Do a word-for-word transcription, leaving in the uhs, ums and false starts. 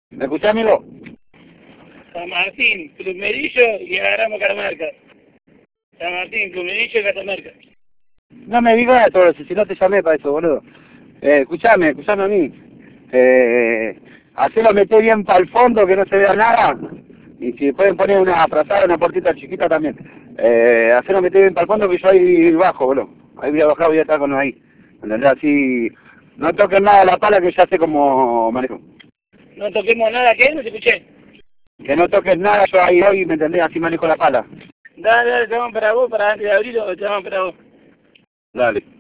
¿Me escuchás, amigo? San Martín, Plumerillo y agarramos Catamarca. San Martín, Plumerillo y Catamarca. No me digas todo eso, si no te llamé para eso, boludo. Eh, escuchame, escuchame a mí. Eh, hacelo meter bien para el fondo, que no se vea nada. Y si pueden poner una frazada, una puertita chiquita también. Eh, hacelo meter bien para el fondo, que yo ahí bajo, boludo. Ahí voy a bajar, voy a estar con ahí. ¿Entendés? Así, no toquen nada la pala, que ya sé cómo manejo. No toquemos nada, ¿qué? No te escuché. Que no toquen nada, yo ahí voy, ¿me entendés? Así manejo la pala. Dale, dale, te vamos para vos, para antes de abril, te vamos para vos. Dale.